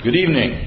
Good evening.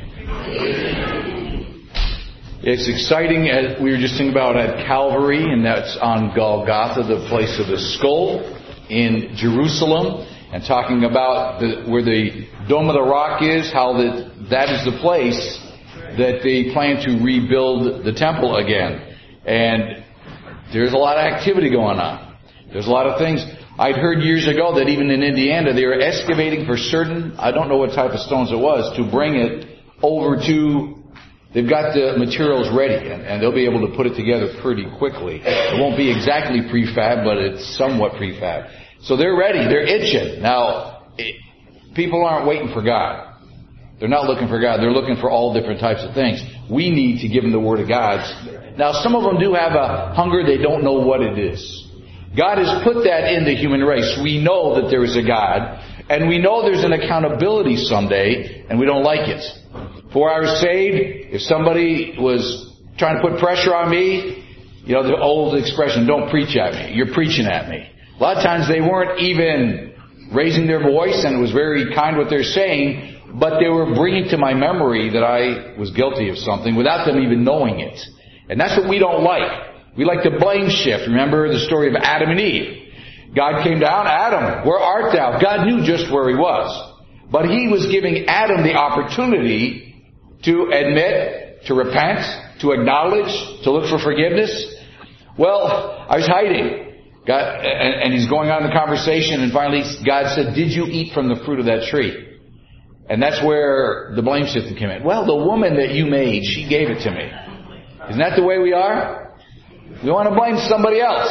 It's exciting, as we were just thinking about at Calvary, and that's on Golgotha, the place of the skull in Jerusalem, and talking about where the Dome of the Rock is, how that is the place that they plan to rebuild the temple again. And there's a lot of activity going on. There's a lot of things. I'd heard years ago that even in Indiana they were excavating for certain, I don't know what type of stones it was, to bring it over to, they've got the materials ready and they'll be able to put it together pretty quickly. It won't be exactly prefab, but it's somewhat prefab. So they're ready, they're itching. Now, people aren't waiting for God. They're not looking for God, they're looking for all different types of things. We need to give them the Word of God. Now, some of them do have a hunger, they don't know what it is. God has put that in the human race. We know that there is a God, and we know there's an accountability someday, and we don't like it. For our saved, if somebody was trying to put pressure on me, you know, the old expression, don't preach at me. You're preaching at me. A lot of times they weren't even raising their voice, and it was very kind what they're saying, but they were bringing to my memory that I was guilty of something without them even knowing it. And that's what we don't like. We like to blame shift. Remember the story of Adam and Eve. God came down, Adam, where art thou? God knew just where he was. But he was giving Adam the opportunity to admit, to repent, to acknowledge, to look for forgiveness. Well, I was hiding. God, and he's going on in the conversation, and finally God said, did you eat from the fruit of that tree? And that's where the blame shifting came in. Well, the woman that you made, she gave it to me. Isn't that the way we are? We want to blame somebody else.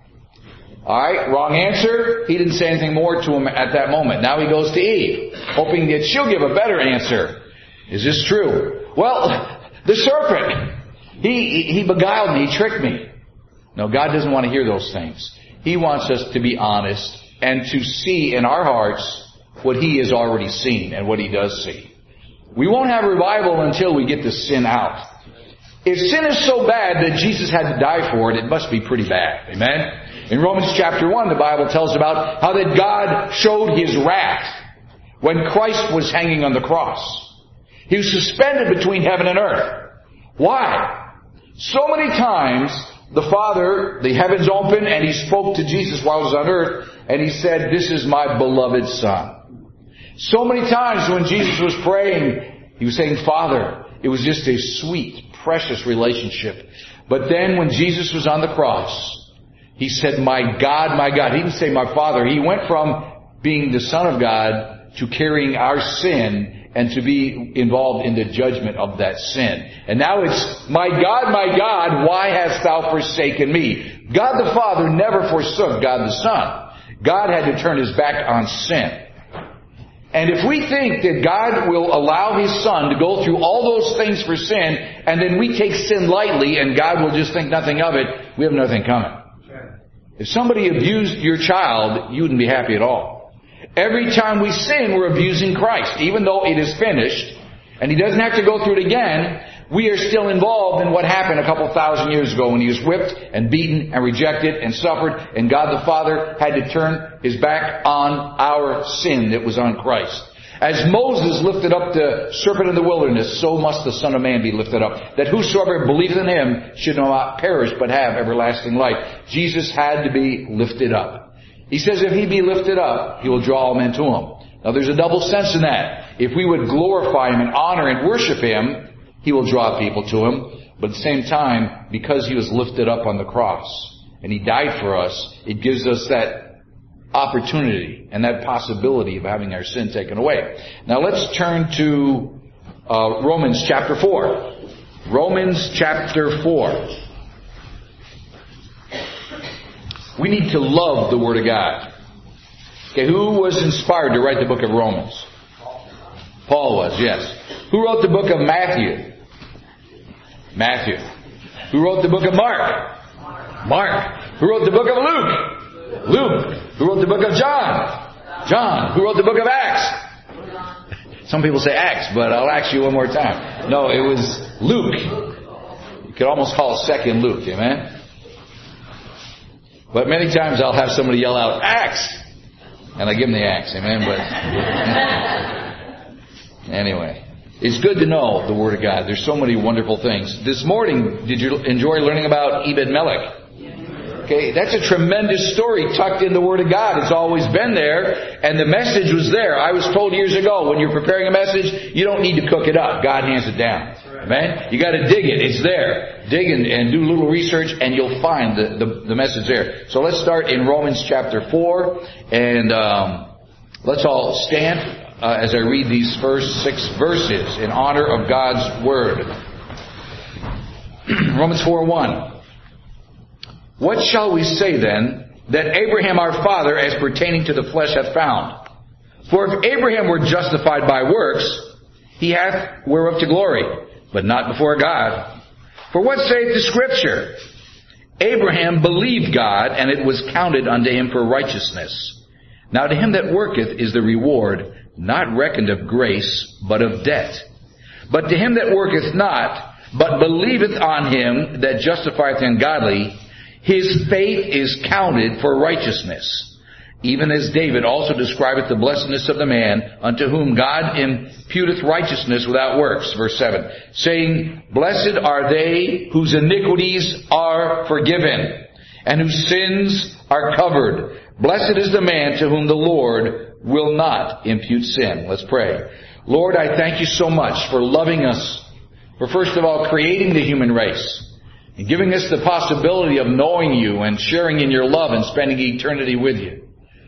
Alright, wrong answer. He didn't say anything more to him at that moment. Now he goes to Eve, hoping that she'll give a better answer. Is this true? Well, the serpent, he beguiled me, he tricked me. No, God doesn't want to hear those things. He wants us to be honest and to see in our hearts what He has already seen and what He does see. We won't have revival until we get the sin out. If sin is so bad that Jesus had to die for it, it must be pretty bad. Amen? In Romans chapter 1, the Bible tells about how that God showed His wrath when Christ was hanging on the cross. He was suspended between heaven and earth. Why? So many times the Father, the heavens opened and He spoke to Jesus while He was on earth, and He said, this is my beloved Son. So many times when Jesus was praying, He was saying, Father. It was just a sweet, precious relationship. But then when Jesus was on the cross, He said, my God, my God. He didn't say my Father. He went from being the Son of God to carrying our sin and to be involved in the judgment of that sin. And now it's, my God, why hast thou forsaken me? God the Father never forsook God the Son. God had to turn His back on sin. And if we think that God will allow His Son to go through all those things for sin, and then we take sin lightly and God will just think nothing of it, we have nothing coming. If somebody abused your child, you wouldn't be happy at all. Every time we sin, we're abusing Christ. Even though it is finished, and He doesn't have to go through it again, we are still involved in what happened a couple thousand years ago when He was whipped and beaten and rejected and suffered, and God the Father had to turn His back on our sin that was on Christ. As Moses lifted up the serpent in the wilderness, so must the Son of Man be lifted up, that whosoever believeth in Him should not perish but have everlasting life. Jesus had to be lifted up. He says if He be lifted up, He will draw all men to Him. Now there's a double sense in that. If we would glorify Him and honor and worship Him, He will draw people to Him. But at the same time, because He was lifted up on the cross and He died for us, it gives us that opportunity and that possibility of having our sin taken away. Now let's turn to Romans chapter 4. Romans chapter 4. We need to love the Word of God. Okay, who was inspired to write the book of Romans? Paul was, yes. Who wrote the book of Matthew? Matthew. Who wrote the book of Mark? Mark. Who wrote the book of Luke? Luke. Who wrote the book of John? John. Who wrote the book of Acts? Some people say Acts, but I'll ask you one more time. No, it was Luke. You could almost call it second Luke, amen? But many times I'll have somebody yell out, Acts! And I give them the axe, amen? But anyway. It's good to know the Word of God. There's so many wonderful things. This morning, did you enjoy learning about Ebed-Melech? Okay, that's a tremendous story tucked in the Word of God. It's always been there, and the message was there. I was told years ago, when you're preparing a message, you don't need to cook it up. God hands it down. Amen? You got to dig it. It's there. Dig and do a little research, and you'll find the message there. So let's start in Romans chapter 4, and let's all stand as I read these first 6 verses in honor of God's Word. Romans 4:1. What shall we say then that Abraham our father as pertaining to the flesh hath found? For if Abraham were justified by works, he hath whereof to glory, but not before God. For what saith the Scripture? Abraham believed God, and it was counted unto him for righteousness. Now to him that worketh is the reward, not reckoned of grace, but of debt. But to him that worketh not, but believeth on him that justifieth the ungodly, his faith is counted for righteousness. Even as David also describeth the blessedness of the man unto whom God imputeth righteousness without works. Verse 7. Saying, Blessed are they whose iniquities are forgiven, and whose sins are covered. Blessed is the man to whom the Lord will not impute sin. Let's pray. Lord, I thank you so much for loving us, for first of all creating the human race, and giving us the possibility of knowing you and sharing in your love and spending eternity with you.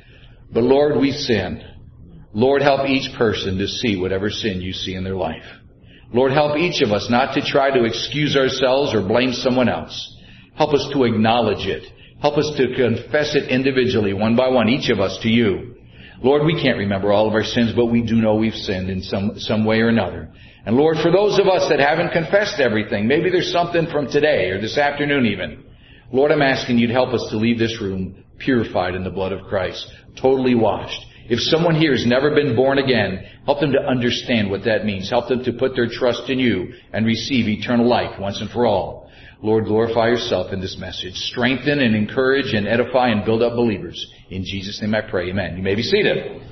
But Lord, we sin. Lord, help each person to see whatever sin you see in their life. Lord, help each of us not to try to excuse ourselves or blame someone else. Help us to acknowledge it. Help us to confess it individually, one by one, each of us to you. Lord, we can't remember all of our sins, but we do know we've sinned in some way or another. And Lord, for those of us that haven't confessed everything, maybe there's something from today or this afternoon even. Lord, I'm asking you to help us to leave this room purified in the blood of Christ, totally washed. If someone here has never been born again, help them to understand what that means. Help them to put their trust in you and receive eternal life once and for all. Lord, glorify yourself in this message. Strengthen and encourage and edify and build up believers. In Jesus' name I pray, amen. You may be seated.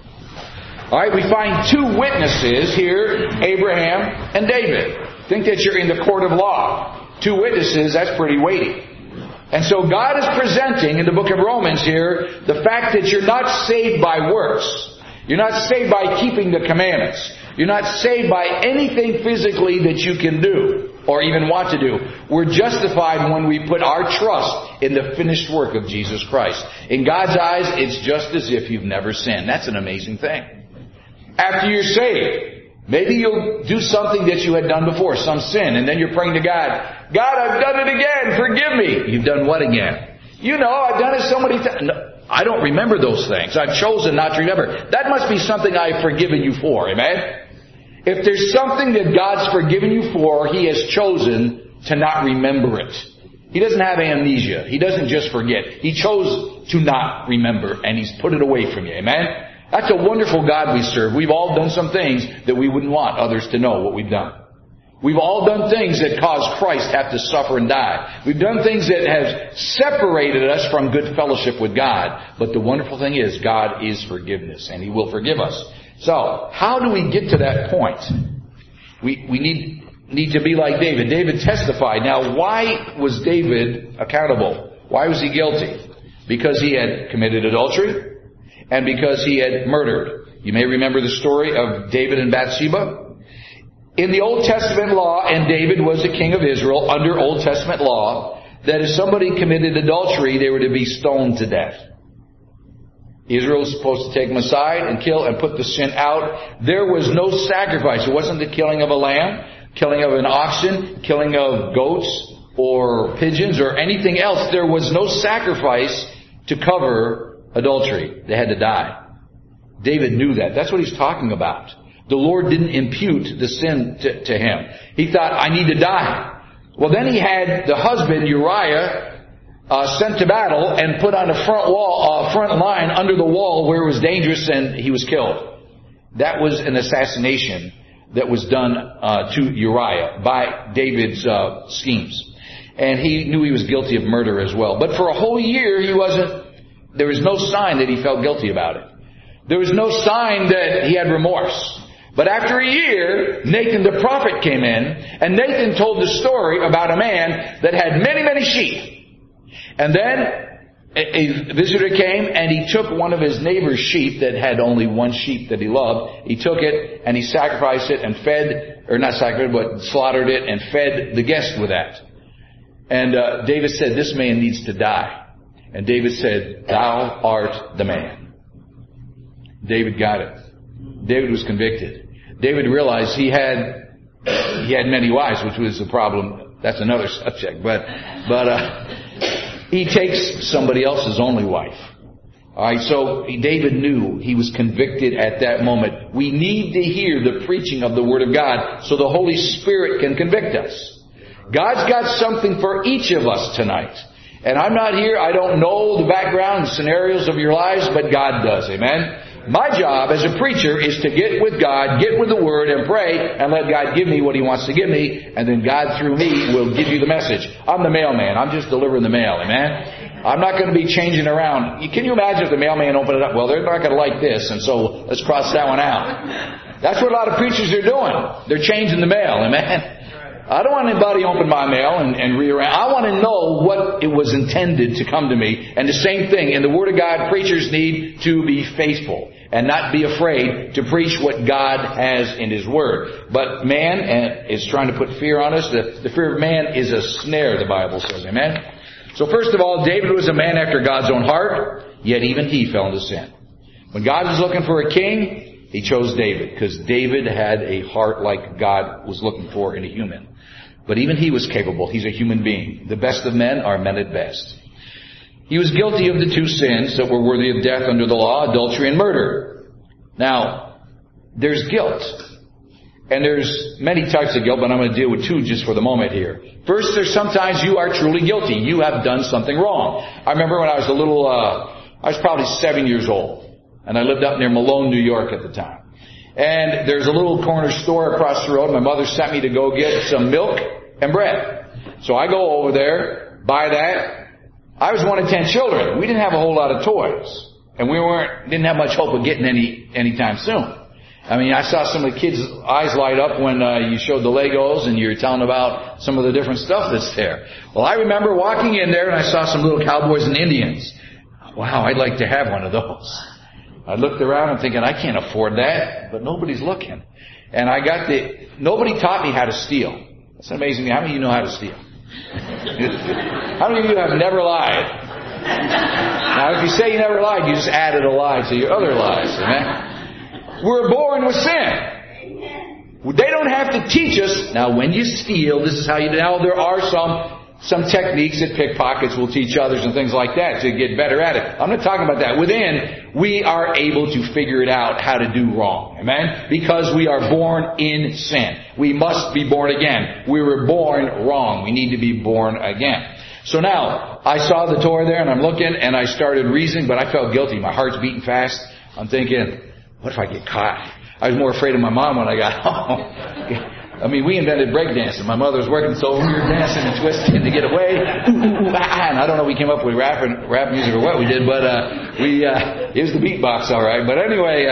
All right, we find 2 witnesses here, Abraham and David. Think that you're in the court of law. 2 witnesses, that's pretty weighty. And so God is presenting in the book of Romans here the fact that you're not saved by works. You're not saved by keeping the commandments. You're not saved by anything physically that you can do or even want to do. We're justified when we put our trust in the finished work of Jesus Christ. In God's eyes, it's just as if you've never sinned. That's an amazing thing. After you're saved, maybe you'll do something that you had done before, some sin, and then you're praying to God, God, I've done it again, forgive me. You've done what again? You know, I've done it so many times. No, I don't remember those things. I've chosen not to remember. That must be something I've forgiven you for, amen? If there's something that God's forgiven you for, He has chosen to not remember it. He doesn't have amnesia. He doesn't just forget. He chose to not remember, and He's put it away from you, amen? That's a wonderful God we serve. We've all done some things that we wouldn't want others to know what we've done. We've all done things that caused Christ to have to suffer and die. We've done things that have separated us from good fellowship with God. But the wonderful thing is, God is forgiveness, and He will forgive us. So, how do we get to that point? We need to be like David. David testified. Now, why was David accountable? Why was he guilty? Because he had committed adultery and because he had murdered. You may remember the story of David and Bathsheba. In the Old Testament law, and David was the king of Israel under Old Testament law, that if somebody committed adultery, they were to be stoned to death. Israel was supposed to take them aside and kill and put the sin out. There was no sacrifice. It wasn't the killing of a lamb, killing of an oxen, killing of goats or pigeons or anything else. There was no sacrifice to cover adultery. They had to die. David knew that. That's what he's talking about. The Lord didn't impute the sin to him. He thought, I need to die. Well, then he had the husband, Uriah, sent to battle and put on a front line under the wall where it was dangerous, and he was killed. That was an assassination that was done to Uriah by David's schemes. And he knew he was guilty of murder as well. But for a whole year, there was no sign that he felt guilty about it. There was no sign that he had remorse. But after a year, Nathan the prophet came in, and Nathan told the story about a man that had many, many sheep. And then a visitor came, and he took one of his neighbor's sheep that had only one sheep that he loved. He took it, and he sacrificed it and fed, or not sacrificed, but slaughtered it and fed the guest with that. And David said, this man needs to die. And David said, thou art the man. David got it. David was convicted. David realized he had many wives, which was a problem. That's another subject. But he takes somebody else's only wife. Alright, so David knew he was convicted at that moment. We need to hear the preaching of the Word of God so the Holy Spirit can convict us. God's got something for each of us tonight. And I'm not here, I don't know the background and scenarios of your lives, but God does. Amen? My job as a preacher is to get with God, get with the Word, and pray, and let God give me what He wants to give me, and then God through me will give you the message. I'm the mailman. I'm just delivering the mail. Amen? I'm not going to be changing around. Can you imagine if the mailman opened it up? Well, they're not going to like this, and so let's cross that one out. That's what a lot of preachers are doing. They're changing the mail. Amen? I don't want anybody to open my mail and rearrange. I want to know what it was intended to come to me. And the same thing, in the Word of God, preachers need to be faithful and not be afraid to preach what God has in His Word. But man is trying to put fear on us. The fear of man is a snare, the Bible says. Amen? So first of all, David was a man after God's own heart, yet even he fell into sin. When God was looking for a king, He chose David, because David had a heart like God was looking for in a human. But even he was capable. He's a human being. The best of men are men at best. He was guilty of the two sins that were worthy of death under the law, adultery and murder. Now, there's guilt. And there's many types of guilt, but I'm going to deal with two just for the moment here. First, there's sometimes you are truly guilty. You have done something wrong. I remember when I was I was probably 7 years old. And I lived up near Malone, New York at the time. And there's a little corner store across the road. My mother sent me to go get some milk and bread. So I go over there, buy that. I was one of 10 children. We didn't have a whole lot of toys. And we didn't have much hope of getting any anytime soon. I mean, I saw some of the kids' eyes light up when you showed the Legos and you were telling about some of the different stuff that's there. Well, I remember walking in there and I saw some little cowboys and Indians. Wow, I'd like to have one of those. I looked around and thinking, I can't afford that, but nobody's looking. And nobody taught me how to steal. That's amazing. How many of you know how to steal? How many of you have never lied? Now, if you say you never lied, you just added a lie to your other lies. Amen? We're born with sin. They don't have to teach us. Now, when you steal, this is how you do. Now, there are some techniques that pickpockets will teach others and things like that to get better at it. I'm not talking about that. Within, we are able to figure it out how to do wrong. Amen? Because we are born in sin. We must be born again. We were born wrong. We need to be born again. So now, I saw the toy there and I'm looking and I started reasoning, but I felt guilty. My heart's beating fast. I'm thinking, what if I get caught? I was more afraid of my mom when I got home. I mean, we invented breakdancing. My mother was working, so we were dancing and twisting to get away. And I don't know if we came up with rap music or what we did, but it was the beatbox, all right. But anyway,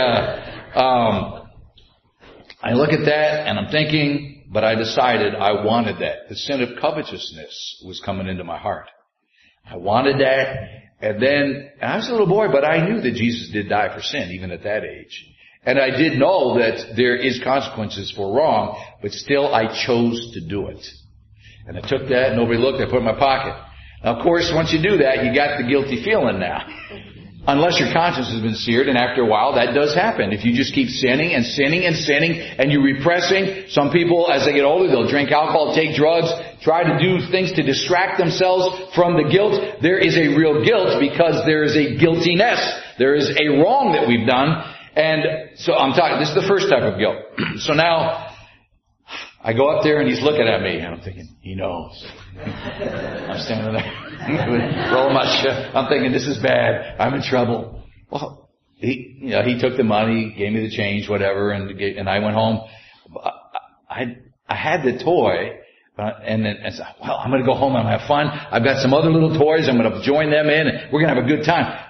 I look at that and I'm thinking, but I decided I wanted that. The sin of covetousness was coming into my heart. I wanted that, and I was a little boy, but I knew that Jesus did die for sin, even at that age. And I did know that there is consequences for wrong, but still I chose to do it. And I took that, nobody looked, I put it in my pocket. Now, of course, once you do that, you got the guilty feeling now. Unless your conscience has been seared, and after a while, that does happen. If you just keep sinning and sinning and sinning, and you're repressing, some people, as they get older, they'll drink alcohol, take drugs, try to do things to distract themselves from the guilt. There is a real guilt because there is a guiltiness. There is a wrong that we've done. And so I'm talking, this is the first type of guilt. So now, I go up there and he's looking at me and I'm thinking, he knows. I'm standing there, rolling my shirt. I'm thinking, this is bad. I'm in trouble. Well, he took the money, gave me the change, whatever, and I went home. I had the toy, and then I said, well, I'm going to go home and have fun. I've got some other little toys. I'm going to join them in and we're going to have a good time.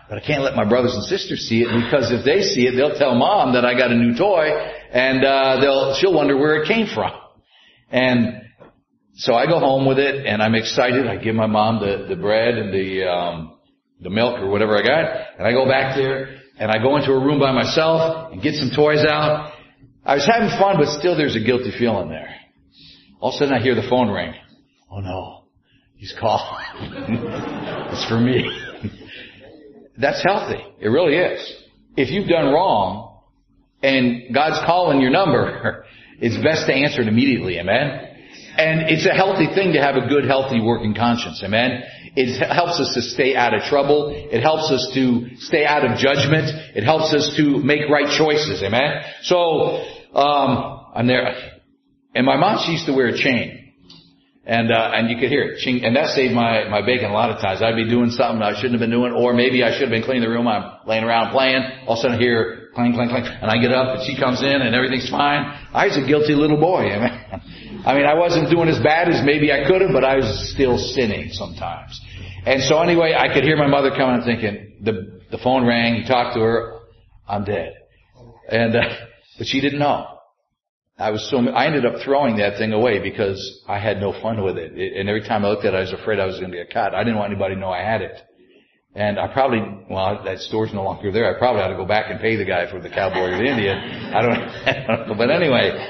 But I can't let my brothers and sisters see it, because if they see it, they'll tell Mom that I got a new toy, and she'll wonder where it came from. And so I go home with it, and I'm excited. I give my mom the bread and the milk or whatever I got, and I go back there, and I go into a room by myself and get some toys out. I was having fun, but still there's a guilty feeling there. All of a sudden I hear the phone ring. Oh no, he's calling. It's for me. That's healthy. It really is. If you've done wrong and God's calling your number, it's best to answer it immediately. Amen? And it's a healthy thing to have a good, healthy working conscience. Amen? It helps us to stay out of trouble. It helps us to stay out of judgment. It helps us to make right choices. Amen? So, I'm there. And my mom, she used to wear a chain. And you could hear it. And that saved my bacon a lot of times. I'd be doing something I shouldn't have been doing, or maybe I should have been cleaning the room. I'm laying around playing. All of a sudden I hear clang, clang, clang. And I get up and she comes in and everything's fine. I was a guilty little boy. I mean, I wasn't doing as bad as maybe I could have, but I was still sinning sometimes. And so anyway, I could hear my mother coming and thinking, the phone rang, you talked to her, I'm dead. And, but she didn't know. I ended up throwing that thing away because I had no fun with it. And every time I looked at it, I was afraid I was going to get caught. I didn't want anybody to know I had it. And I probably, that store's no longer there. I probably ought to go back and pay the guy for the cowboy or the Indian. I don't know. But anyway,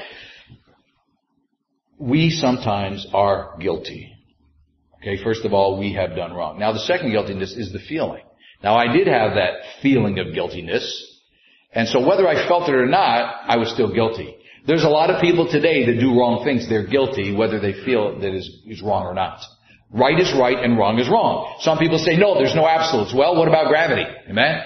we sometimes are guilty. Okay, first of all, we have done wrong. Now the second guiltiness is the feeling. Now I did have that feeling of guiltiness. And so whether I felt it or not, I was still guilty. There's a lot of people today that do wrong things. They're guilty whether they feel that is wrong or not. Right is right and wrong is wrong. Some people say, no, there's no absolutes. Well, what about gravity? Amen?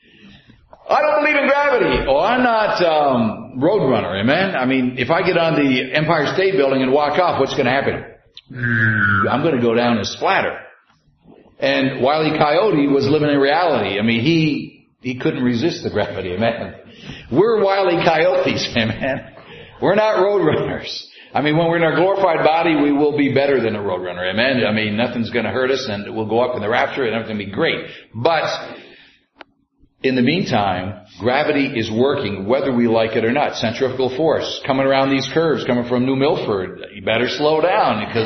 I don't believe in gravity. Oh, I'm not Roadrunner. Amen? I mean, if I get on the Empire State Building and walk off, what's going to happen? I'm going to go down and splatter. And Wile E. Coyote was living in reality. I mean, he couldn't resist the gravity. Amen? We're Wile E. Coyotes. Amen? We're not roadrunners. I mean, when we're in our glorified body, we will be better than a roadrunner. Amen? I mean, nothing's going to hurt us, and we'll go up in the rapture, and everything will be great. But in the meantime, gravity is working whether we like it or not. Centrifugal force coming around these curves, coming from New Milford. You better slow down because,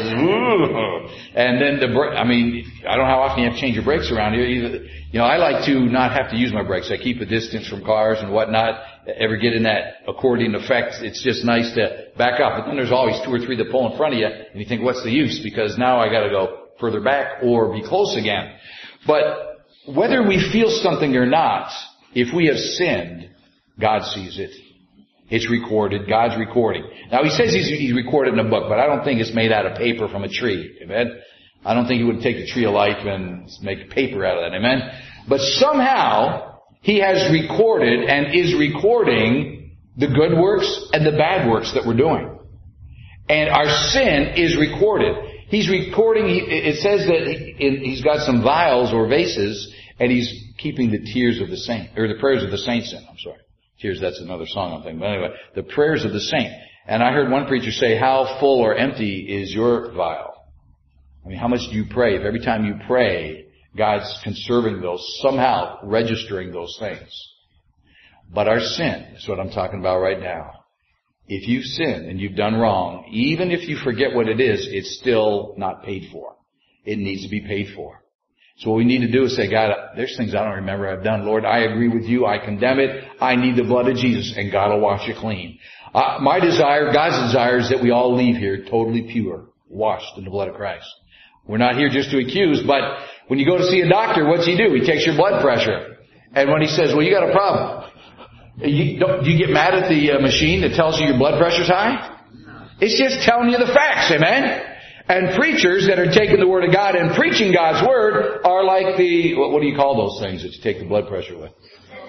and then I don't know how often you have to change your brakes around here. You know, I like to not have to use my brakes. I keep a distance from cars and whatnot. Ever get in that accordion effect? It's just nice to back up. But then there's always two or three that pull in front of you, and you think, what's the use? Because now I got to go further back or be close again. But whether we feel something or not, if we have sinned, God sees it. It's recorded. God's recording. Now, he says he's recorded in a book, but I don't think it's made out of paper from a tree. Amen? I don't think he would take the tree of life and make paper out of that. Amen? But somehow, he has recorded and is recording the good works and the bad works that we're doing. And our sin is recorded. He's recording, it says that he's got some vials or vases, and he's keeping the tears of the saint, or the prayers of the saints in. I'm sorry. Tears, that's another song I'm thinking. But anyway, the prayers of the saint. And I heard one preacher say, how full or empty is your vial? I mean, how much do you pray? If every time you pray, God's conserving those, somehow registering those things. But our sin is what I'm talking about right now. If you've sinned and you've done wrong, even if you forget what it is, it's still not paid for. It needs to be paid for. So what we need to do is say, God, there's things I don't remember I've done. Lord, I agree with you. I condemn it. I need the blood of Jesus, and God will wash you clean. My desire, God's desire, is that we all leave here totally pure, washed in the blood of Christ. We're not here just to accuse, but when you go to see a doctor, what's he do? He takes your blood pressure. And when he says, well, you got a problem, do you get mad at the machine that tells you your blood pressure's high? It's just telling you the facts, amen? And preachers that are taking the Word of God and preaching God's Word are like what do you call those things that you take the blood pressure with?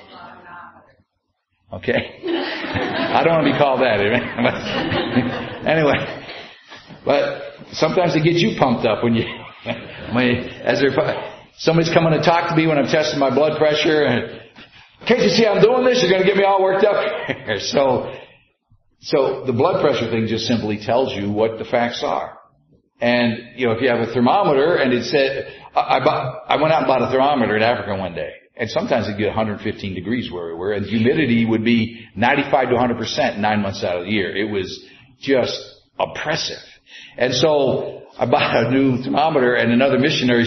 Okay. I don't want to be called that, amen? Anyway. But sometimes it gets you pumped up when somebody's coming to talk to me when I'm testing my blood pressure. And, can't you see I'm doing this? You're going to get me all worked up. So the blood pressure thing just simply tells you what the facts are. And, if you have a thermometer and it said, I went out and bought a thermometer in Africa one day. And sometimes it'd get 115 degrees where we were, and humidity would be 95 to 100% 9 months out of the year. It was just oppressive. And so I bought a new thermometer, and another missionary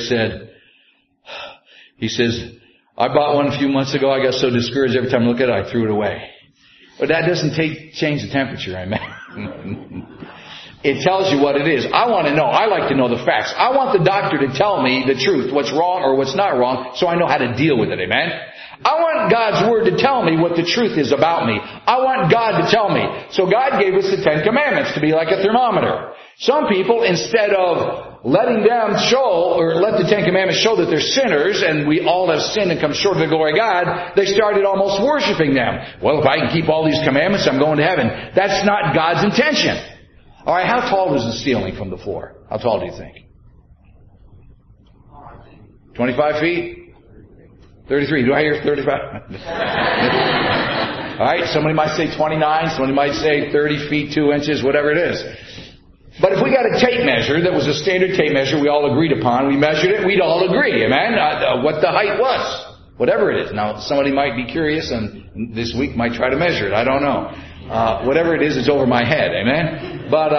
he says, I bought one a few months ago. I got so discouraged every time I look at it, I threw it away. But that doesn't change the temperature, amen. It tells you what it is. I want to know. I like to know the facts. I want the doctor to tell me the truth, what's wrong or what's not wrong, so I know how to deal with it, amen. I want God's Word to tell me what the truth is about me. I want God to tell me. So God gave us the 10 Commandments to be like a thermometer. Some people, instead of letting them show, or let the 10 Commandments show that they're sinners, and we all have sinned and come short of the glory of God, they started almost worshiping them. Well, if I can keep all these commandments, I'm going to heaven. That's not God's intention. Alright, how tall was the ceiling from the floor? How tall do you think? 25 feet? 33. Do I hear 35? Alright, somebody might say 29, somebody might say 30 feet, 2 inches, whatever it is. But if we got a tape measure that was a standard tape measure we all agreed upon, we measured it, we'd all agree, amen, what the height was. Whatever it is. Now, somebody might be curious and this week might try to measure it. I don't know. Whatever it is, it's over my head, amen? But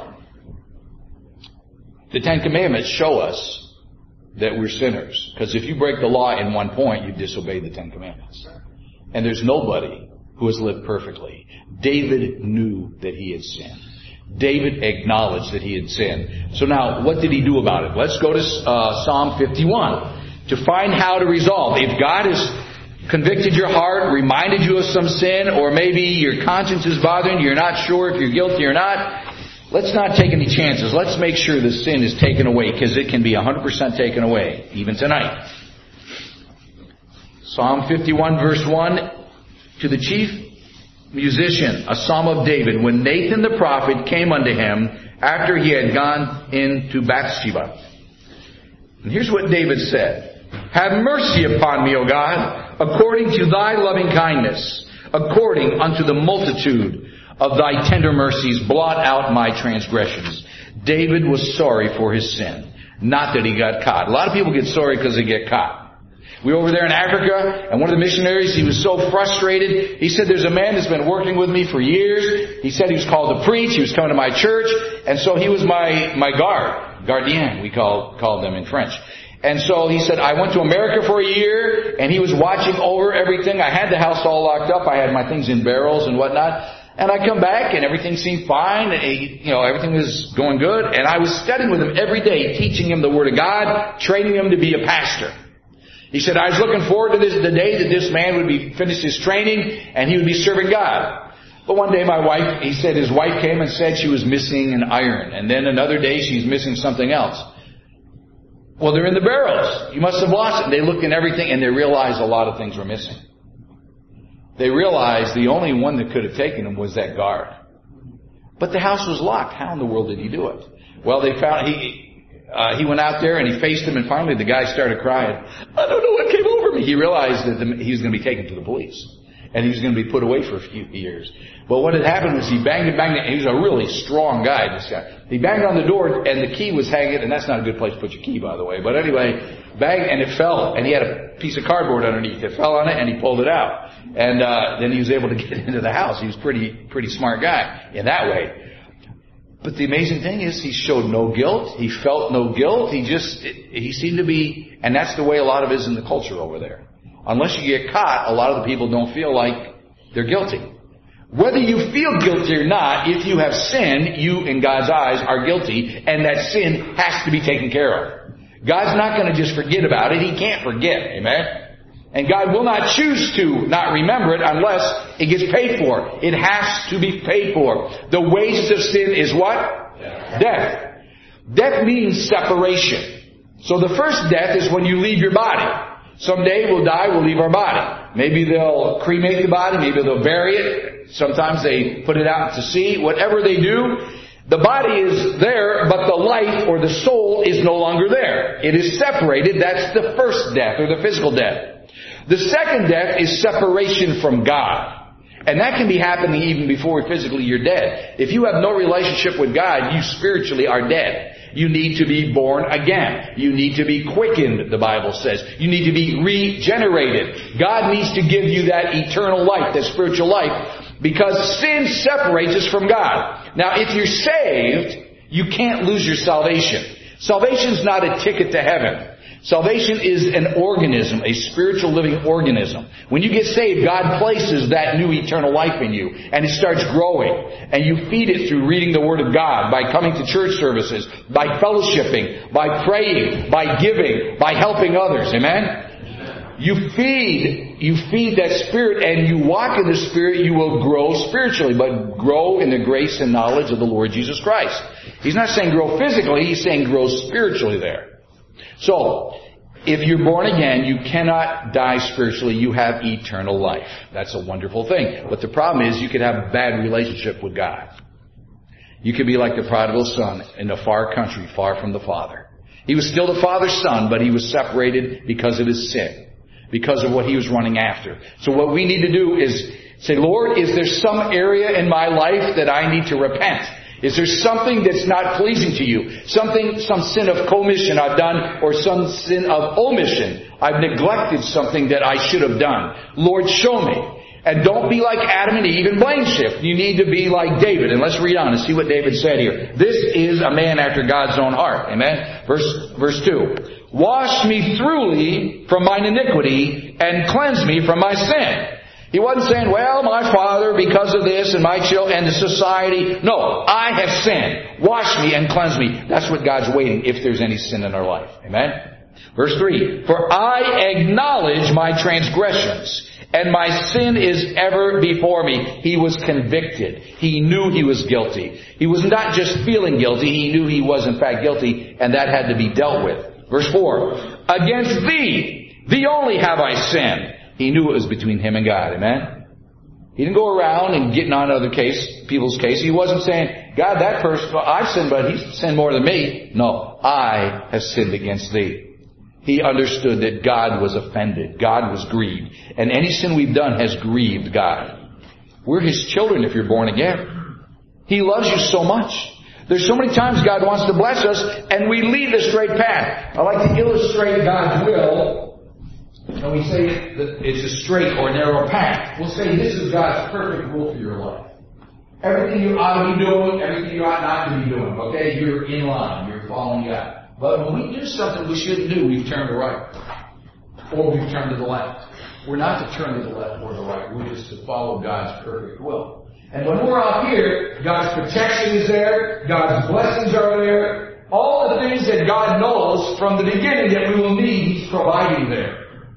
the 10 Commandments show us that we're sinners. Because if you break the law in one point, you've disobeyed the 10 Commandments. And there's nobody who has lived perfectly. David knew that he had sinned. David acknowledged that he had sinned. So now, what did he do about it? Let's go to Psalm 51 to find how to resolve. If God has convicted your heart, reminded you of some sin, or maybe your conscience is bothering you, you're not sure if you're guilty or not, let's not take any chances. Let's make sure the sin is taken away, because it can be 100% taken away, even tonight. Psalm 51 verse 1, to the chief musician, a psalm of David, when Nathan the prophet came unto him after he had gone into Bathsheba. And here's what David said. Have mercy upon me, O God, according to thy loving kindness, according unto the multitude of thy tender mercies, blot out my transgressions. David was sorry for his sin, not that he got caught. A lot of people get sorry because they get caught. We were over there in Africa, and one of the missionaries, he was so frustrated. He said, there's a man that's been working with me for years. He said he was called to preach. He was coming to my church. And so he was my gardien, we called them in French. And so he said, I went to America for a year, and he was watching over everything. I had the house all locked up. I had my things in barrels and whatnot. And I come back, and everything seemed fine. Everything was going good. And I was studying with him every day, teaching him the Word of God, training him to be a pastor. He said, I was looking forward to the day that this man would be finished his training, and he would be serving God. But one day he said his wife came and said she was missing an iron. And then another day she's missing something else. Well, they're in the barrels. You must have lost it. They looked in everything and they realized a lot of things were missing. They realized the only one that could have taken them was that guard. But the house was locked. How in the world did he do it? Well, they found he went out there and he faced them, and finally the guy started crying. I don't know what came over me. He realized that he was going to be taken to the police. And he was going to be put away for a few years. But what had happened was he banged it. He was a really strong guy, this guy. He banged on the door, and the key was hanging, and that's not a good place to put your key, by the way. But anyway, banged, and it fell, and he had a piece of cardboard underneath. It fell on it, and he pulled it out. And then he was able to get into the house. He was pretty smart guy in that way. But the amazing thing is he showed no guilt. He felt no guilt. He seemed to be, and that's the way a lot of it is in the culture over there. Unless you get caught, a lot of the people don't feel like they're guilty. Whether you feel guilty or not, if you have sinned, you, in God's eyes, are guilty, and that sin has to be taken care of. God's not going to just forget about it. He can't forget. Amen? And God will not choose to not remember it unless it gets paid for. It has to be paid for. The wages of sin is what? Death. Death means separation. So the first death is when you leave your body. Someday we'll die, we'll leave our body. Maybe they'll cremate the body, maybe they'll bury it. Sometimes they put it out to sea. Whatever they do, the body is there, but the life or the soul is no longer there. It is separated. That's the first death, or the physical death. The second death is separation from God. And that can be happening even before physically you're dead. If you have no relationship with God, you spiritually are dead. You need to be born again. You need to be quickened, the Bible says. You need to be regenerated. God needs to give you that eternal life, that spiritual life, because sin separates us from God. Now, if you're saved, you can't lose your salvation. Salvation's not a ticket to heaven. Salvation is an organism, a spiritual living organism. When you get saved, God places that new eternal life in you, and it starts growing. And you feed it through reading the Word of God, by coming to church services, by fellowshipping, by praying, by giving, by helping others. Amen? You feed that Spirit, and you walk in the Spirit, you will grow spiritually, but grow in the grace and knowledge of the Lord Jesus Christ. He's not saying grow physically, He's saying grow spiritually there. So, if you're born again, you cannot die spiritually. You have eternal life. That's a wonderful thing. But the problem is you could have a bad relationship with God. You could be like the prodigal son in a far country, far from the Father. He was still the Father's son, but he was separated because of his sin, because of what he was running after. So what we need to do is say, Lord, is there some area in my life that I need to repent? Is there something that's not pleasing to you? Some sin of commission I've done, or some sin of omission. I've neglected something that I should have done. Lord, show me. And don't be like Adam and Eve and blame shift. You need to be like David. And let's read on and see what David said here. This is a man after God's own heart. Amen? Verse 2. Wash me thoroughly from mine iniquity and cleanse me from my sin. He wasn't saying, well, my father, because of this, and my children, and the society. No, I have sinned. Wash me and cleanse me. That's what God's waiting, if there's any sin in our life. Amen? Verse 3. For I acknowledge my transgressions, and my sin is ever before me. He was convicted. He knew he was guilty. He was not just feeling guilty. He knew he was in fact guilty, and that had to be dealt with. Verse 4. Against thee only have I sinned. He knew it was between him and God. Amen? He didn't go around and getting on other people's case. He wasn't saying, God, that person, well, I've sinned, but he's sinned more than me. No, I have sinned against thee. He understood that God was offended. God was grieved. And any sin we've done has grieved God. We're His children if you're born again. He loves you so much. There's so many times God wants to bless us, and we leave the straight path. I like to illustrate God's will. And we say that it's a straight or narrow path. We'll say this is God's perfect will for your life. Everything you ought to be doing, everything you ought not to be doing. Okay? You're in line. You're following God. But when we do something we shouldn't do, we've turned to the right. Or we've turned to the left. We're not to turn to the left or the right. We're just to follow God's perfect will. And when we're out here, God's protection is there. God's blessings are there. All the things that God knows from the beginning that we will need, He's providing there.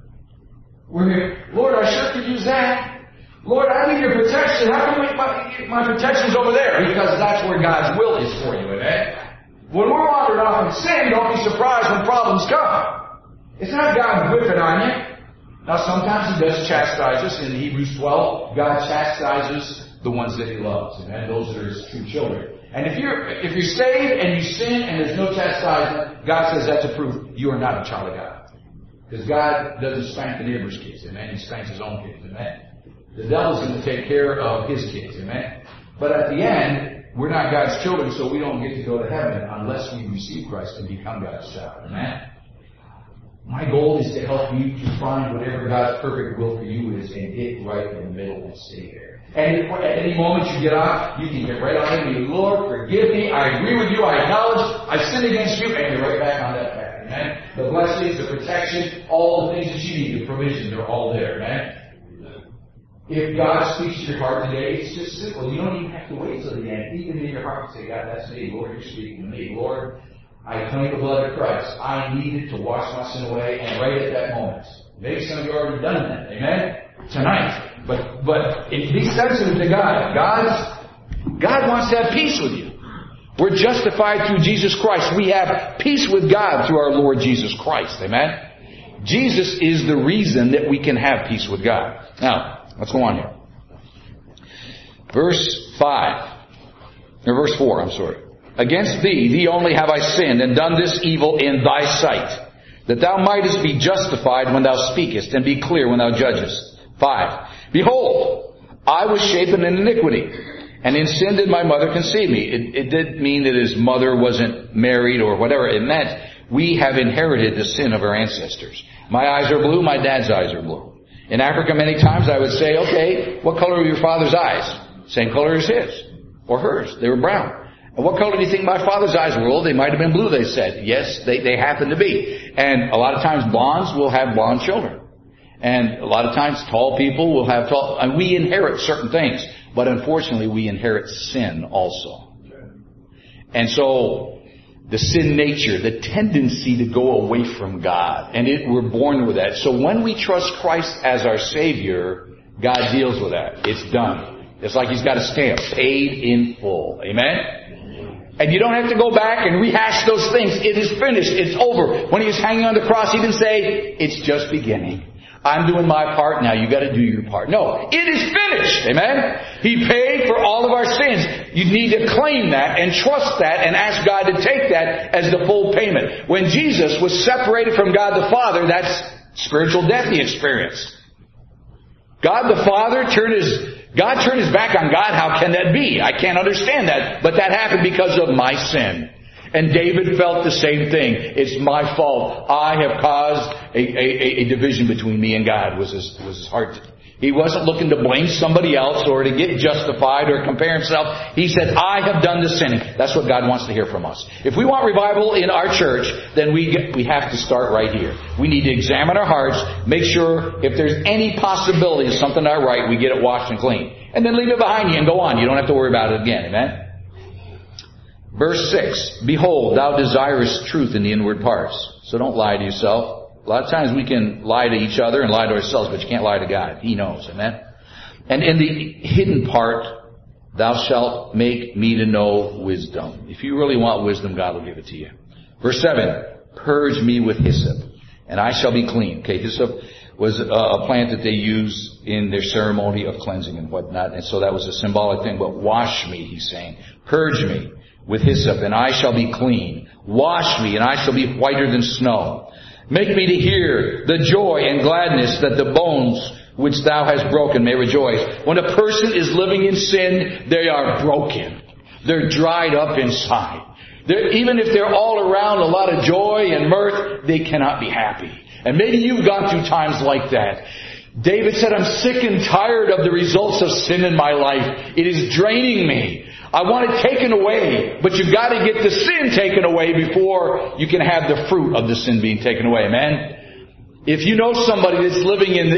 We're here, Lord, I sure could use that. Lord, I need your protection. How come my protection's over there? Because that's where God's will is for you, amen? When we're wandering off in sin, don't be surprised when problems come. It's not God whipping on you. Now, sometimes He does chastise us. In Hebrews 12, God chastises the ones that He loves, amen? Those that are His true children. And if you're saved and you sin and there's no chastisement, God says that's a proof you are not a child of God. Because God doesn't spank the neighbor's kids, amen? He spanks His own kids, amen? The devil's going to take care of his kids, amen? But at the end, we're not God's children, so we don't get to go to heaven unless we receive Christ and become God's child, amen? My goal is to help you to find whatever God's perfect will for you is and get right in the middle and stay there. And at any moment you get off, you can get right on it and you, Lord, forgive me, I agree with you, I acknowledge, I sinned against you, and you're right back on that path. Amen? The blessings, the protection, all the things that you need, the provision, they're all there. Amen? If God speaks to your heart today, it's just simple. You don't even have to wait till the end. Even in your heart, say, God, that's me. Lord, you're speaking to me. Lord, I claim the blood of Christ. I need it to wash my sin away, and right at that moment. Maybe some of you have already done that. Amen? Tonight. But be sensitive to God. God wants to have peace with you. We're justified through Jesus Christ. We have peace with God through our Lord Jesus Christ. Amen? Jesus is the reason that we can have peace with God. Now, let's go on here. Verse 4, I'm sorry. Against thee only have I sinned, and done this evil in thy sight, that thou mightest be justified when thou speakest, and be clear when thou judgest. 5. Behold, I was shapen in iniquity, And in sin did my mother conceive me. It didn't mean that his mother wasn't married or whatever. It meant we have inherited the sin of our ancestors. My eyes are blue, my dad's eyes are blue. In Africa, many times I would say, okay, what color are your father's eyes? Same color as his or hers. They were brown. And what color do you think my father's eyes were? Well, they might have been blue, they said. Yes, they happen to be. And a lot of times blondes will have blonde children. And a lot of times tall people will have tall, and we inherit certain things. But unfortunately, we inherit sin also. And so, the sin nature, the tendency to go away from God. And we're born with that. So when we trust Christ as our Savior, God deals with that. It's done. It's like He's got a stamp. Paid in full. Amen? And you don't have to go back and rehash those things. It is finished. It's over. When He was hanging on the cross, He didn't say, it's just beginning. I'm doing my part, now you got to do your part. No, it is finished. Amen? He paid for all of our sins. You need to claim that and trust that and ask God to take that as the full payment. When Jesus was separated from God the Father, that's spiritual death He experienced. God the Father turned his back on God. How can that be? I can't understand that. But that happened because of my sin. And David felt the same thing. It's my fault. I have caused a division between me and God, was his heart. He wasn't looking to blame somebody else or to get justified or compare himself. He said, I have done the sinning. That's what God wants to hear from us. If we want revival in our church, then we have to start right here. We need to examine our hearts, make sure if there's any possibility of something not right, we get it washed and clean. And then leave it behind you and go on. You don't have to worry about it again. Amen? Verse 6, behold, thou desirest truth in the inward parts. So don't lie to yourself. A lot of times we can lie to each other and lie to ourselves, but you can't lie to God. He knows. Amen? And in the hidden part, thou shalt make me to know wisdom. If you really want wisdom, God will give it to you. Verse 7, purge me with hyssop, and I shall be clean. Okay, hyssop was a plant that they use in their ceremony of cleansing and whatnot. And so that was a symbolic thing. But wash me, he's saying. Purge me with hyssop, and I shall be clean. Wash me, and I shall be whiter than snow. Make me to hear the joy and gladness, that the bones which thou hast broken may rejoice. When a person is living in sin, they are broken. They're dried up inside. Even if they're all around a lot of joy and mirth, they cannot be happy. And maybe you've gone through times like that. David said, I'm sick and tired of the results of sin in my life. It is draining me. I want it taken away, but you've got to get the sin taken away before you can have the fruit of the sin being taken away. Amen? If you know somebody that's living in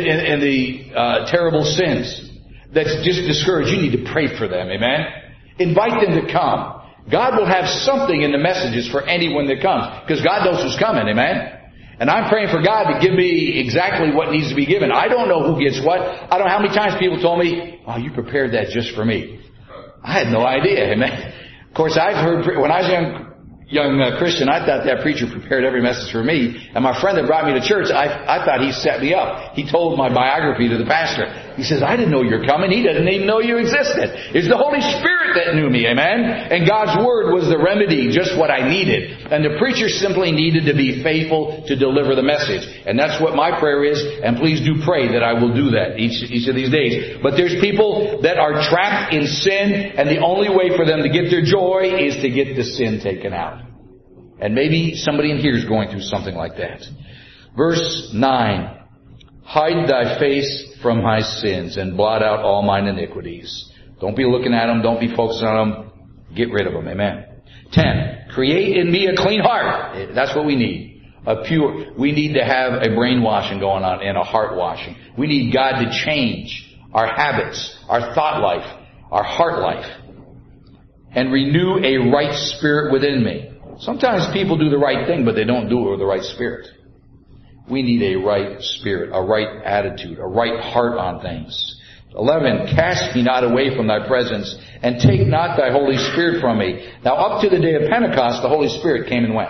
the terrible sins, that's just discouraged, you need to pray for them. Amen? Invite them to come. God will have something in the messages for anyone that comes, because God knows who's coming. Amen? And I'm praying for God to give me exactly what needs to be given. I don't know who gets what. I don't know how many times people told me, oh, you prepared that just for me. I had no idea. Amen. Of course, I've heard, when I was a young Christian, I thought that preacher prepared every message for me. And my friend that brought me to church, I thought he set me up. He told my biography to the pastor. He says, I didn't know you were coming. He doesn't even know you existed. It's the Holy Spirit that knew me. Amen. And God's Word was the remedy, just what I needed. And the preacher simply needed to be faithful to deliver the message. And that's what my prayer is. And please do pray that I will do that each of these days. But there's people that are trapped in sin, and the only way for them to get their joy is to get the sin taken out. And maybe somebody in here is going through something like that. Verse 9. Hide thy face from my sins and blot out all mine iniquities. Don't be looking at them. Don't be focusing on them. Get rid of them. Amen. 10. Create in me a clean heart. That's what we need. We need to have a brainwashing going on and a heart washing. We need God to change our habits, our thought life, our heart life, and renew a right spirit within me. Sometimes people do the right thing, but they don't do it with the right spirit. We need a right spirit, a right attitude, a right heart on things. 11, cast me not away from thy presence, and take not thy Holy Spirit from me. Now up to the day of Pentecost, the Holy Spirit came and went.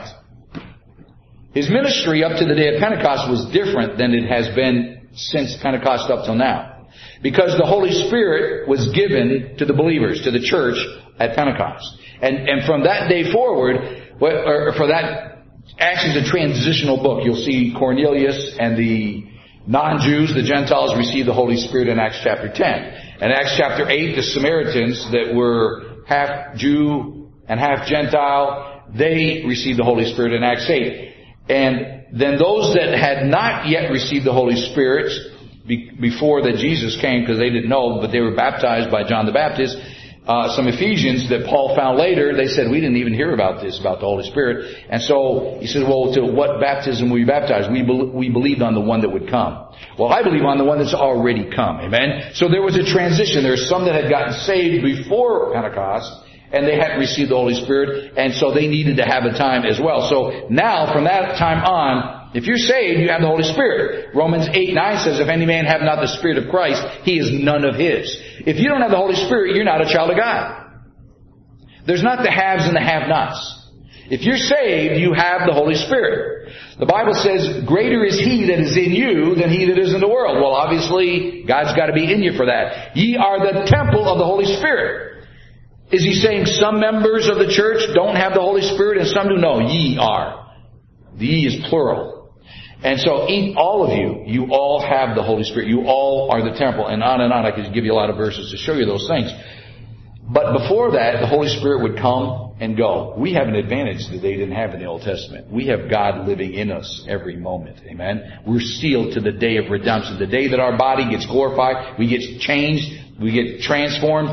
His ministry up to the day of Pentecost was different than it has been since Pentecost up till now. Because the Holy Spirit was given to the believers, to the church at Pentecost. And from that day forward, for that Acts is a transitional book. You'll see Cornelius and the non-Jews, the Gentiles, receive the Holy Spirit in Acts chapter 10. In Acts chapter 8, the Samaritans that were half Jew and half Gentile, they received the Holy Spirit in Acts 8. And then those that had not yet received the Holy Spirit before that Jesus came, because they didn't know, but they were baptized by John the Baptist, some Ephesians that Paul found later, they said, we didn't even hear about this, about the Holy Spirit. And so he said, well, to what baptism were you baptized? We believed on the one that would come. Well, I believe on the one that's already come. Amen? So there was a transition. There were some that had gotten saved before Pentecost, and they hadn't received the Holy Spirit, and so they needed to have a time as well. So now, from that time on, if you're saved, you have the Holy Spirit. Romans 8:9 says, if any man have not the Spirit of Christ, he is none of his. If you don't have the Holy Spirit, you're not a child of God. There's not the haves and the have-nots. If you're saved, you have the Holy Spirit. The Bible says, greater is He that is in you than he that is in the world. Well, obviously, God's got to be in you for that. Ye are the temple of the Holy Spirit. Is He saying some members of the church don't have the Holy Spirit and some do? No, ye are. The ye is plural. And so all of you all have the Holy Spirit. You all are the temple. And on. I could give you a lot of verses to show you those things. But before that, the Holy Spirit would come and go. We have an advantage that they didn't have in the Old Testament. We have God living in us every moment. Amen. We're sealed to the day of redemption. The day that our body gets glorified, we get changed, we get transformed,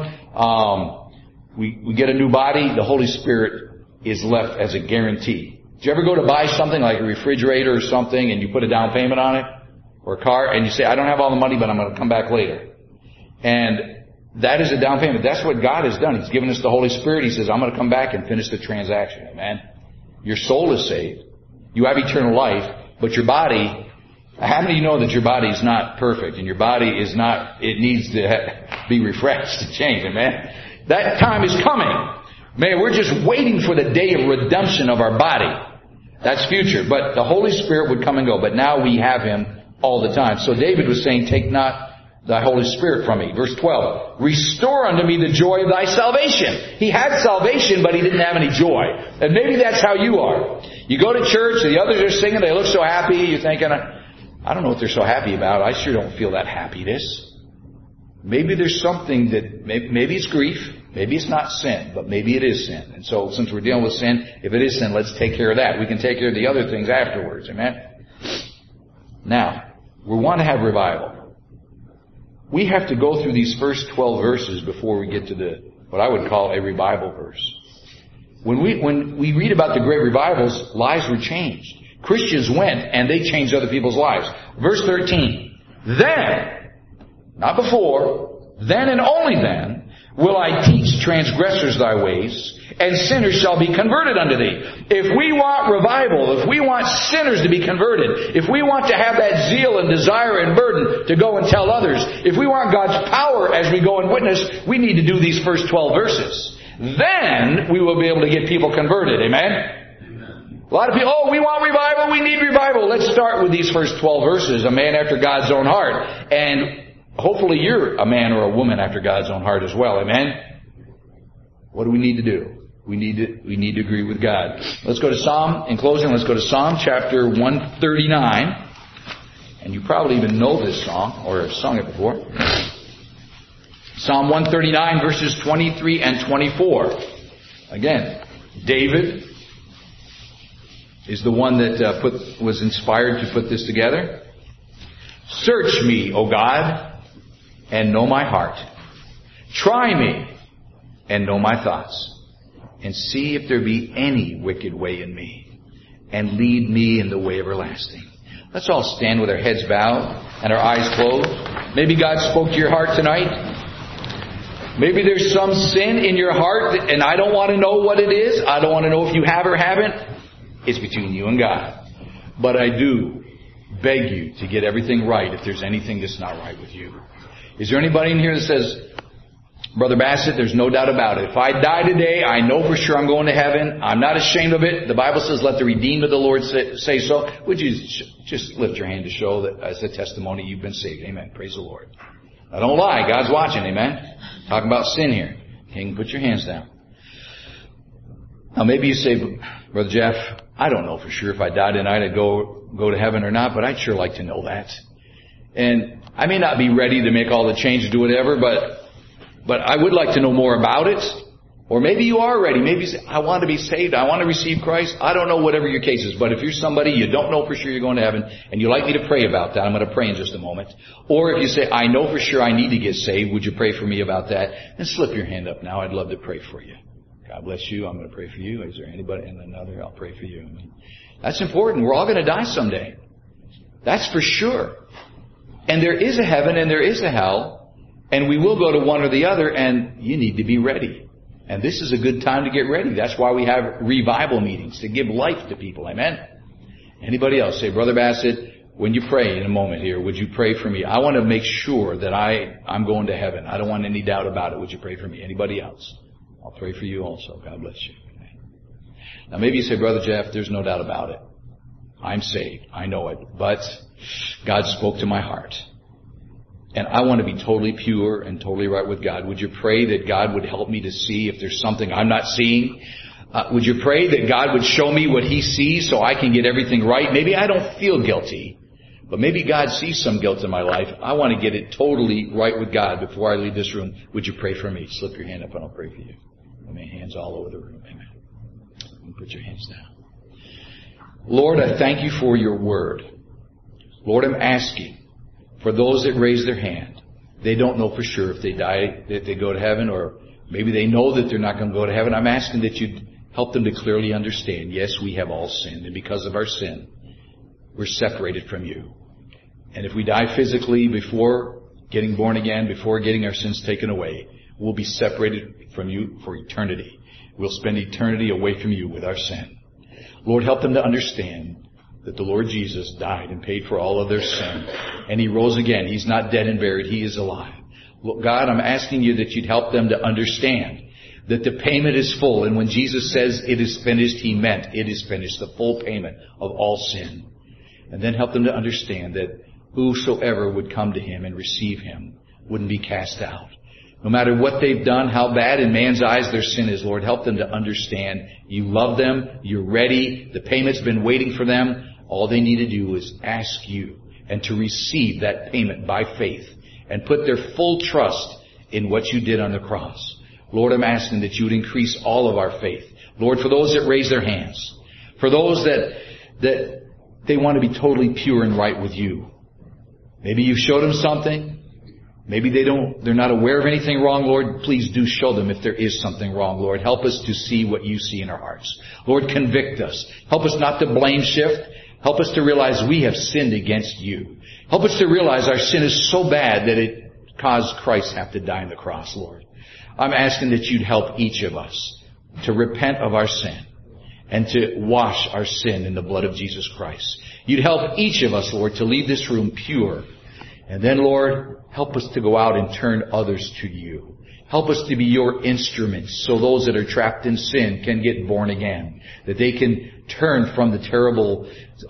we get a new body. The Holy Spirit is left as a guarantee. Did you ever go to buy something like a refrigerator or something and you put a down payment on it? Or a car and you say, I don't have all the money, but I'm going to come back later. And that is a down payment. That's what God has done. He's given us the Holy Spirit. He says, I'm going to come back and finish the transaction. Amen. Your soul is saved. You have eternal life. But your body, how many of you know that your body is not perfect? And your body is not, it needs to be refreshed to change. Amen. That time is coming. Man, we're just waiting for the day of redemption of our body. That's future. But the Holy Spirit would come and go. But now we have Him all the time. So David was saying, take not thy Holy Spirit from me. Verse 12, restore unto me the joy of thy salvation. He had salvation, but he didn't have any joy. And maybe that's how you are. You go to church, the others are singing, they look so happy, you're thinking, I don't know what they're so happy about. I sure don't feel that happiness. Maybe there's something that, maybe it's grief, maybe it's not sin, but maybe it is sin. And so since we're dealing with sin, if it is sin, let's take care of that. We can take care of the other things afterwards. Amen? Now, we want to have revival. We have to go through these first 12 verses before we get to what I would call a revival verse. When we read about the great revivals, lives were changed. Christians went and they changed other people's lives. Verse 13, then, not before, then and only then, will I teach transgressors thy ways, and sinners shall be converted unto thee. If we want revival, if we want sinners to be converted, if we want to have that zeal and desire and burden to go and tell others, if we want God's power as we go and witness, we need to do these first 12 verses. Then we will be able to get people converted. Amen? A lot of people, we want revival, we need revival. Let's start with these first 12 verses. A man after God's own heart. And hopefully you're a man or a woman after God's own heart as well. Amen? What do we need to do? We need to agree with God. Let's go to Psalm, in closing, let's go to Psalm chapter 139. And you probably even know this song, or have sung it before. Psalm 139 verses 23 and 24. Again, David is the one that was inspired to put this together. Search me, O God, and know my heart. Try me and know my thoughts. And see if there be any wicked way in me. And lead me in the way everlasting. Let's all stand with our heads bowed and our eyes closed. Maybe God spoke to your heart tonight. Maybe there's some sin in your heart and I don't want to know what it is. I don't want to know if you have or haven't. It's between you and God. But I do beg you to get everything right if there's anything that's not right with you. Is there anybody in here that says, Brother Bassett, there's no doubt about it. If I die today, I know for sure I'm going to heaven. I'm not ashamed of it. The Bible says, let the redeemed of the Lord say so. Would you just lift your hand to show that as a testimony you've been saved? Amen. Praise the Lord. Now don't lie. God's watching. Amen. Talking about sin here. King, put your hands down. Now maybe you say, Brother Jeff, I don't know for sure if I die tonight I'd go to heaven or not, but I'd sure like to know that. And I may not be ready to make all the changes, do whatever, but I would like to know more about it. Or maybe you are ready. Maybe you say, I want to be saved. I want to receive Christ. I don't know, whatever your case is. But if you're somebody you don't know for sure you're going to heaven and you'd like me to pray about that, I'm going to pray in just a moment. Or if you say, I know for sure I need to get saved, would you pray for me about that? Then slip your hand up now. I'd love to pray for you. God bless you. I'm going to pray for you. Is there anybody? And another, I'll pray for you. That's important. We're all going to die someday. That's for sure. And there is a heaven and there is a hell. And we will go to one or the other. And you need to be ready. And this is a good time to get ready. That's why we have revival meetings, to give life to people. Amen? Anybody else? Say, Brother Bassett, when you pray in a moment here, would you pray for me? I want to make sure that I'm going to heaven. I don't want any doubt about it. Would you pray for me? Anybody else? I'll pray for you also. God bless you. Now maybe you say, Brother Jeff, there's no doubt about it. I'm saved. I know it. But God spoke to my heart. And I want to be totally pure and totally right with God. Would you pray that God would help me to see if there's something I'm not seeing? Would you pray that God would show me what He sees so I can get everything right? Maybe I don't feel guilty, but maybe God sees some guilt in my life. I want to get it totally right with God before I leave this room. Would you pray for me? Slip your hand up and I'll pray for you. Amen. Hands all over the room. Amen. And put your hands down. Lord, I thank you for your word. Lord, I'm asking for those that raise their hand. They don't know for sure if they die, that they go to heaven, or maybe they know that they're not going to go to heaven. I'm asking that you'd help them to clearly understand, yes, we have all sinned, and because of our sin, we're separated from you. And if we die physically before getting born again, before getting our sins taken away, we'll be separated from you for eternity. We'll spend eternity away from you with our sin. Lord, help them to understand that the Lord Jesus died and paid for all of their sin. And He rose again. He's not dead and buried. He is alive. God, I'm asking you that you'd help them to understand that the payment is full. And when Jesus says it is finished, He meant it is finished, the full payment of all sin. And then help them to understand that whosoever would come to Him and receive Him wouldn't be cast out. No matter what they've done, how bad in man's eyes their sin is, Lord, help them to understand you love them, you're ready, the payment's been waiting for them. All they need to do is ask you and to receive that payment by faith and put their full trust in what you did on the cross. Lord, I'm asking that you would increase all of our faith. Lord, for those that raise their hands, for those that they want to be totally pure and right with you. Maybe you showed them something. Maybe they're not aware of anything wrong. Lord, please do show them if there is something wrong. Lord, help us to see what you see in our hearts. Lord, convict us. Help us not to blame shift. Help us to realize we have sinned against you. Help us to realize our sin is so bad that it caused Christ to have to die on the cross, Lord. I'm asking that you'd help each of us to repent of our sin and to wash our sin in the blood of Jesus Christ. You'd help each of us, Lord, to leave this room pure. And then, Lord, help us to go out and turn others to you. Help us to be your instruments so those that are trapped in sin can get born again. That they can turn from the terrible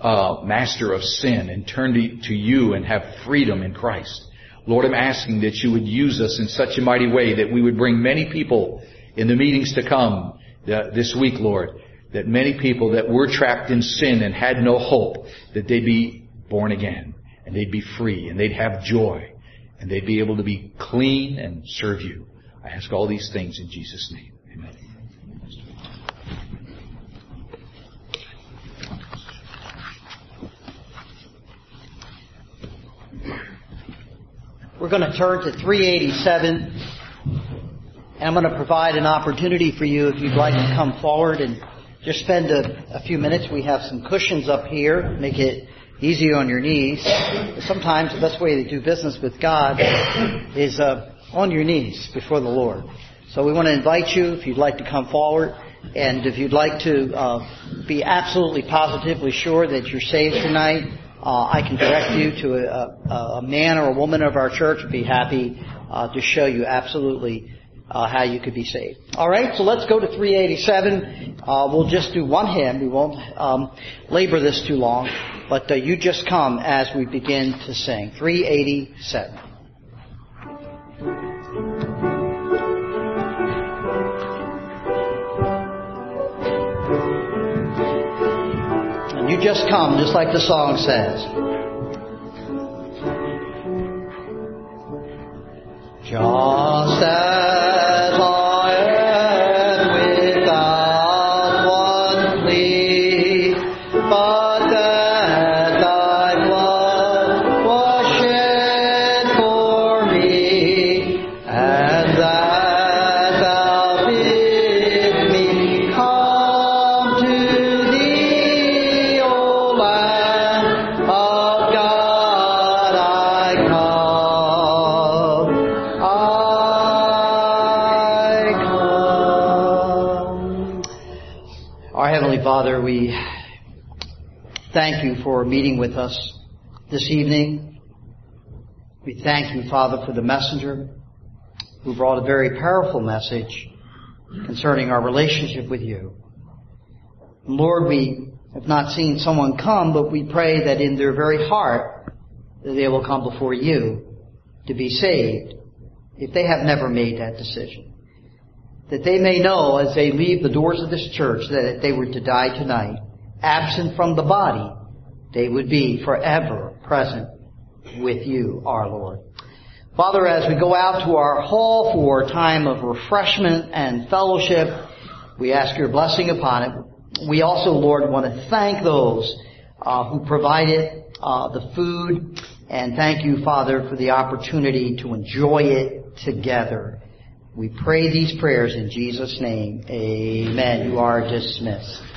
master of sin and turn to you and have freedom in Christ. Lord, I'm asking that you would use us in such a mighty way that we would bring many people in the meetings to come this week, Lord. That many people that were trapped in sin and had no hope, that they'd be born again. And they'd be free, and they'd have joy, and they'd be able to be clean and serve you. I ask all these things in Jesus' name. Amen. We're going to turn to 387, and I'm going to provide an opportunity for you if you'd like to come forward and just spend a few minutes. We have some cushions up here, make it easy on your knees. Sometimes the best way to do business with God is on your knees before the Lord. So we want to invite you, if you'd like to come forward, and if you'd like to be absolutely positively sure that you're saved tonight, I can direct you to a man or a woman of our church who'd be happy to show you absolutely how you could be saved. All right, so let's go to 387. We'll just do one hymn. We won't labor this too long. But you just come as we begin to sing. 387. And you just come, just like the song says. Just as I am without one plea, but that thy blood was shed for me, and that thou bid me come to thee, O Lamb of God, I come. Our Heavenly Father, we thank you for meeting with us this evening. We thank you, Father, for the messenger who brought a very powerful message concerning our relationship with you. Lord, we have not seen someone come, but we pray that in their very heart that they will come before you to be saved if they have never made that decision. That they may know as they leave the doors of this church that if they were to die tonight, absent from the body, they would be forever present with you, our Lord. Father, as we go out to our hall for a time of refreshment and fellowship, we ask your blessing upon it. We also, Lord, want to thank those who provided the food, and thank you, Father, for the opportunity to enjoy it together. We pray these prayers in Jesus' name. Amen. You are dismissed.